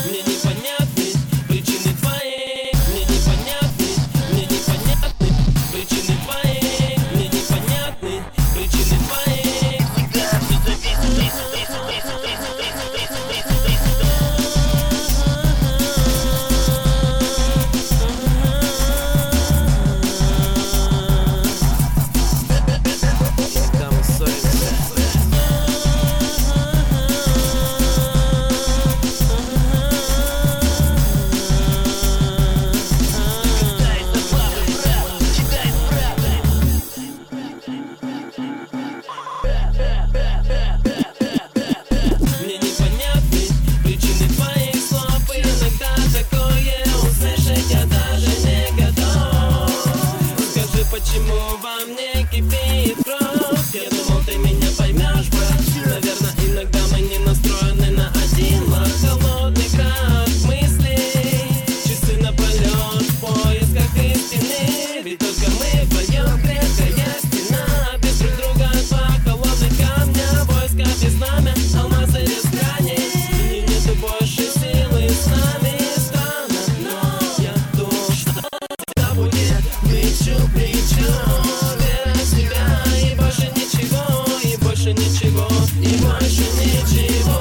мне непонятны причины твои, мне непонятны, мне непонятны причины твои, мне непонятны причины твои. Всегда все зависит. Мне непонятны причины твоих слов, и иногда такое услышать я даже не готов. Скажи, почему во мне кипит кровь? Я думал, ты меня поймешь, брат. Наверное, иногда мы не настроены на один лад. Холодный град мыслей, часы напролет в поисках истины. Ведь только мы вдвоем крепкая стена. Без друг друга два холодных камня. Войска без знамя, алмазы без грани. И нету больше силы с нами. Странно, но я думал, что всегда будет плечу к плечу. Вера в себя и больше ничего, и больше ничего, и больше ничего.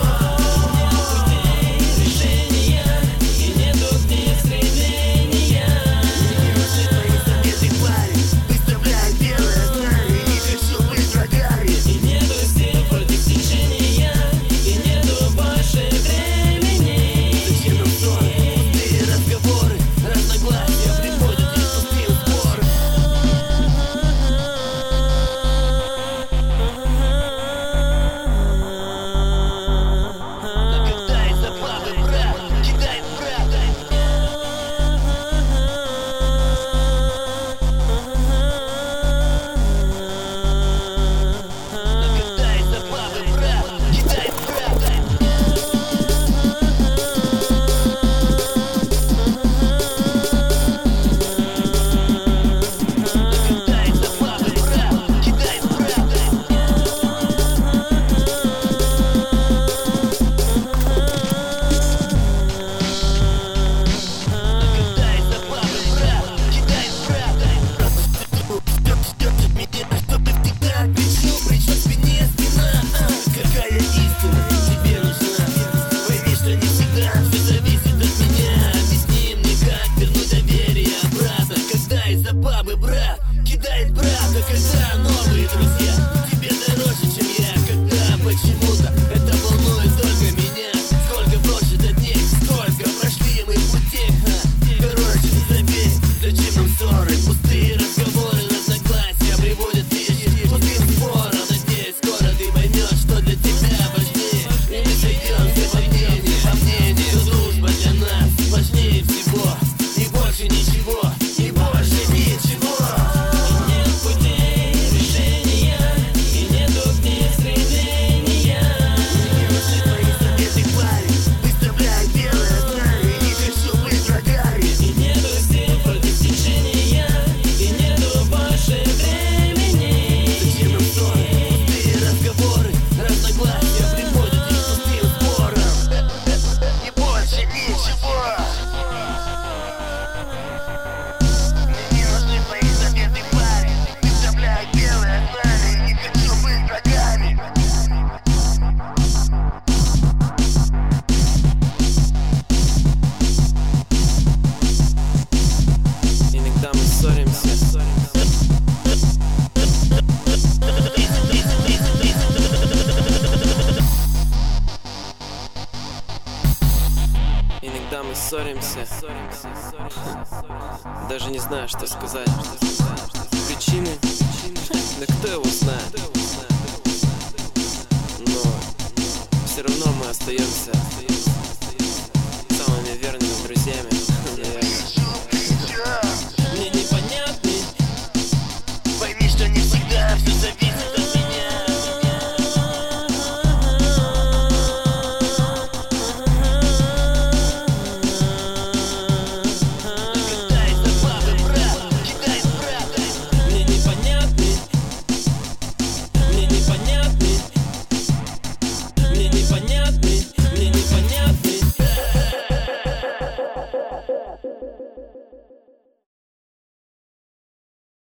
Бабы, брат, кидает брата, когда новые друзья тебе дороже, чем я. Когда почему-то это волнует только меня. Сколько прожито дней, сколько прошли мы пути. Короче, забей, зачем нам ссоры? Пустые разговоры, разногласия приводят лишь к пустым спорам. Надеюсь, скоро ты поймешь, что для тебя важнее. И мы сойдемся во мнении, дружба для нас важнее всего. И больше ничего, и больше ничего. Нет путей решения, и нету книг стремления. Не нужны твои советы, парень. Выставляй белое знамя, не хочу быть врагами. И нету сил против течения, и нету больше времени. Зачем нам ссоры? Пустые разговоры, разногласия приводят лишь к пустым спорам. И больше ничего. Мне не нужны твои советы, парень. Выставляй белое знамя, не хочу быть врагами. Иногда мы ссоримся. Иногда мы ссоримся. Даже не знаю, что сказать. Причины? Да кто его знает? Но все равно мы остаемся